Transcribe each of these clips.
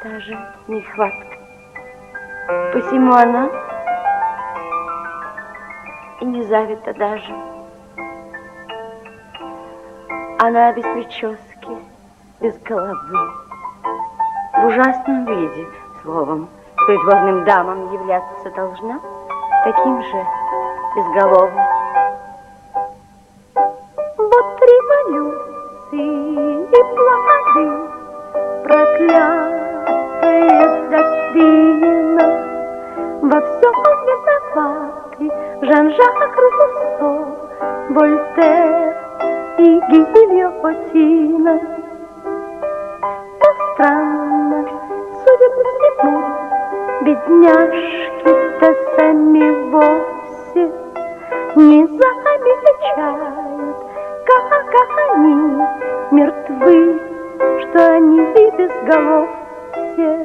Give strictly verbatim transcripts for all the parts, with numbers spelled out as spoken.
та же нехватка. Посему она и не завита даже. Она без прически, без головы, в ужасном виде, словом, придворным дамам являться должна таким же безголовым. Вот революции и плоды, проклятая доктрина, во всем виноваты Жан-Жак Руссо, Вольтер и Гильотина. Но странно, судя по всему, бедняжки-то сами вовсе не замечают, как они мертвы, что они и без голов все.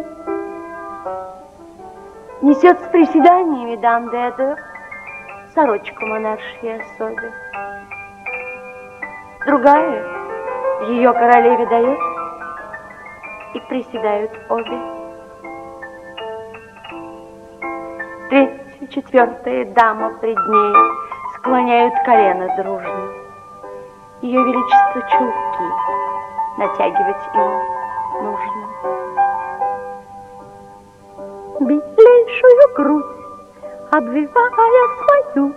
Несет с приседаниями дам Дедо сорочку монаршей особе. Другая ее королеве дает, и приседают обе. Третья, четвертая дама пред ней склоняют колено дружно. Ее величество чулки натягивать им нужно. Белейшую грудь, обвивая свою,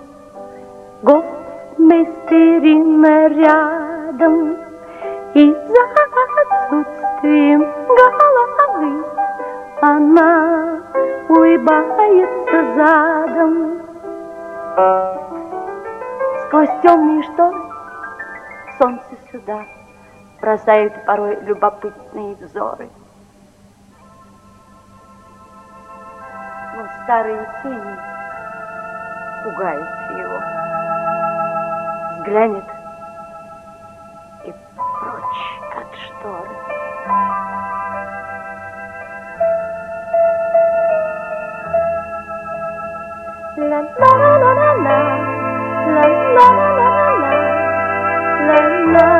гофмейстерина рядом, и за отсутствием головы она улыбается задом. Сквозь темные шторы солнце сюда бросает порой любопытные взоры. Но старые тени пугают его. Взглянет и прочь от шторы. La la la la la, la la la la la, la la.